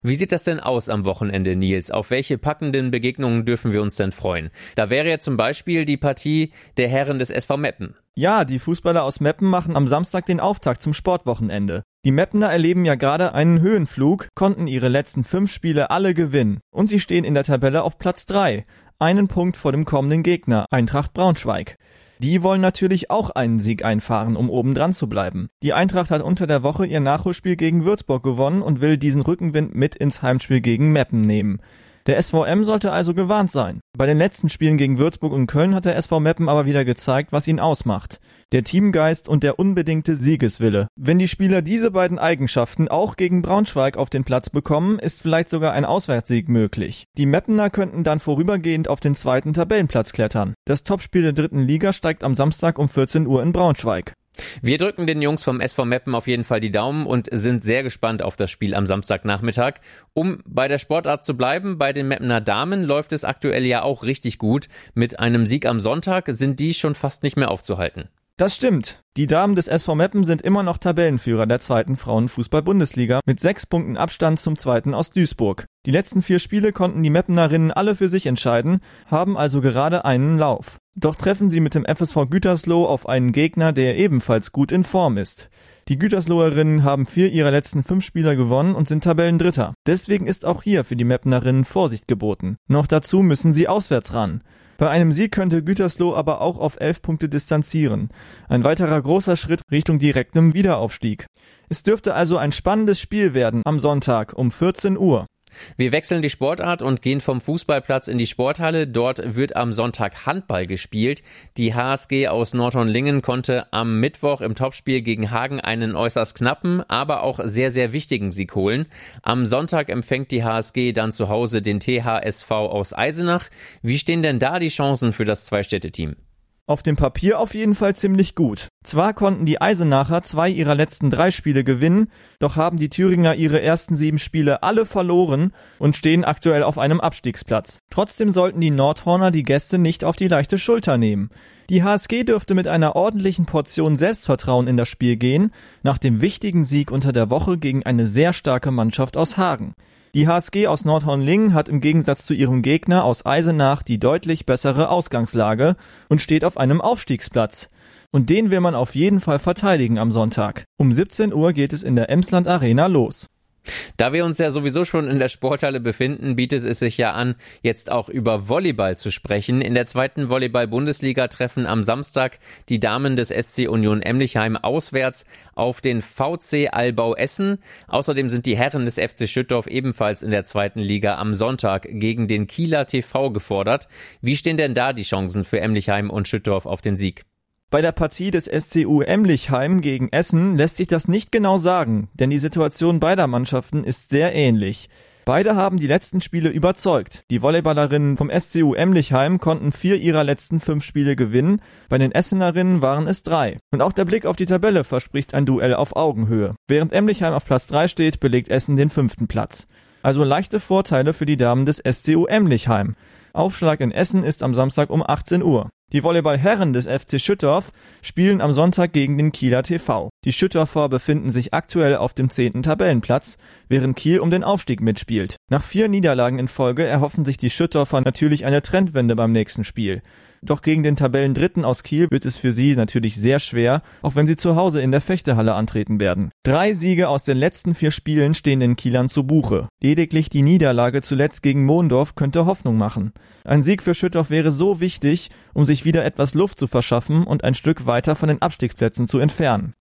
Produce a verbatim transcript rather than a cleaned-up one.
Wie sieht das denn aus am Wochenende, Nils? Auf welche packenden Begegnungen dürfen wir uns denn freuen? Da wäre ja zum Beispiel die Partie der Herren des S V Meppen. Ja, die Fußballer aus Meppen machen am Samstag den Auftakt zum Sportwochenende. Die Meppener erleben ja gerade einen Höhenflug, konnten ihre letzten fünf Spiele alle gewinnen. Und sie stehen in der Tabelle auf Platz drei, einen Punkt vor dem kommenden Gegner, Eintracht Braunschweig. Die wollen natürlich auch einen Sieg einfahren, um oben dran zu bleiben. Die Eintracht hat unter der Woche ihr Nachholspiel gegen Würzburg gewonnen und will diesen Rückenwind mit ins Heimspiel gegen Meppen nehmen. Der S V M sollte also gewarnt sein. Bei den letzten Spielen gegen Würzburg und Köln hat der S V Meppen aber wieder gezeigt, was ihn ausmacht. Der Teamgeist und der unbedingte Siegeswille. Wenn die Spieler diese beiden Eigenschaften auch gegen Braunschweig auf den Platz bekommen, ist vielleicht sogar ein Auswärtssieg möglich. Die Meppener könnten dann vorübergehend auf den zweiten Tabellenplatz klettern. Das Topspiel der dritten Liga steigt am Samstag um vierzehn Uhr in Braunschweig. Wir drücken den Jungs vom S V Meppen auf jeden Fall die Daumen und sind sehr gespannt auf das Spiel am Samstagnachmittag. Um bei der Sportart zu bleiben, bei den Meppener Damen läuft es aktuell ja auch richtig gut. Mit einem Sieg am Sonntag sind die schon fast nicht mehr aufzuhalten. Das stimmt. Die Damen des S V Meppen sind immer noch Tabellenführer der zweiten Frauenfußball-Bundesliga mit sechs Punkten Abstand zum zweiten aus Duisburg. Die letzten vier Spiele konnten die Meppenerinnen alle für sich entscheiden, haben also gerade einen Lauf. Doch treffen sie mit dem F S V Gütersloh auf einen Gegner, der ebenfalls gut in Form ist. Die Gütersloherinnen haben vier ihrer letzten fünf Spieler gewonnen und sind Tabellendritter. Deswegen ist auch hier für die Meppenerinnen Vorsicht geboten. Noch dazu müssen sie auswärts ran. Bei einem Sieg könnte Gütersloh aber auch auf elf Punkte distanzieren. Ein weiterer großer Schritt Richtung direktem Wiederaufstieg. Es dürfte also ein spannendes Spiel werden am Sonntag um vierzehn Uhr. Wir wechseln die Sportart und gehen vom Fußballplatz in die Sporthalle. Dort wird am Sonntag Handball gespielt. Die H S G aus Nordhorn-Lingen konnte am Mittwoch im Topspiel gegen Hagen einen äußerst knappen, aber auch sehr, sehr wichtigen Sieg holen. Am Sonntag empfängt die H S G dann zu Hause den T H S V aus Eisenach. Wie stehen denn da die Chancen für das Zwei-Städte-Team? Auf dem Papier auf jeden Fall ziemlich gut. Zwar konnten die Eisenacher zwei ihrer letzten drei Spiele gewinnen, doch haben die Thüringer ihre ersten sieben Spiele alle verloren und stehen aktuell auf einem Abstiegsplatz. Trotzdem sollten die Nordhorner die Gäste nicht auf die leichte Schulter nehmen. Die H S G dürfte mit einer ordentlichen Portion Selbstvertrauen in das Spiel gehen, nach dem wichtigen Sieg unter der Woche gegen eine sehr starke Mannschaft aus Hagen. Die H S G aus Nordhorn-Lingen hat im Gegensatz zu ihrem Gegner aus Eisenach die deutlich bessere Ausgangslage und steht auf einem Aufstiegsplatz. Und den will man auf jeden Fall verteidigen am Sonntag. Um siebzehn Uhr geht es in der Emsland Arena los. Da wir uns ja sowieso schon in der Sporthalle befinden, bietet es sich ja an, jetzt auch über Volleyball zu sprechen. In der zweiten Volleyball-Bundesliga treffen am Samstag die Damen des S C Union Emlichheim auswärts auf den V C Allbau Essen. Außerdem sind die Herren des F C Schüttorf ebenfalls in der zweiten Liga am Sonntag gegen den Kieler T V gefordert. Wie stehen denn da die Chancen für Emlichheim und Schüttorf auf den Sieg? Bei der Partie des S C U Emlichheim gegen Essen lässt sich das nicht genau sagen, denn die Situation beider Mannschaften ist sehr ähnlich. Beide haben die letzten Spiele überzeugt. Die Volleyballerinnen vom S C U Emlichheim konnten vier ihrer letzten fünf Spiele gewinnen, bei den Essenerinnen waren es drei. Und auch der Blick auf die Tabelle verspricht ein Duell auf Augenhöhe. Während Emlichheim auf Platz drei steht, belegt Essen den fünften Platz. Also leichte Vorteile für die Damen des S C U Emlichheim. Aufschlag in Essen ist am Samstag um achtzehn Uhr. Die Volleyballherren des F C Schüttorf spielen am Sonntag gegen den Kieler T V. Die Schüttorfer befinden sich aktuell auf dem zehnten Tabellenplatz, während Kiel um den Aufstieg mitspielt. Nach vier Niederlagen in Folge erhoffen sich die Schüttorfer natürlich eine Trendwende beim nächsten Spiel. Doch gegen den Tabellendritten aus Kiel wird es für sie natürlich sehr schwer, auch wenn sie zu Hause in der Fechtehalle antreten werden. Drei Siege aus den letzten vier Spielen stehen den Kielern zu Buche. Lediglich die Niederlage zuletzt gegen Mondorf könnte Hoffnung machen. Ein Sieg für Schüttorf wäre so wichtig, um sich wieder etwas Luft zu verschaffen und ein Stück weiter von den Abstiegsplätzen zu entfernen.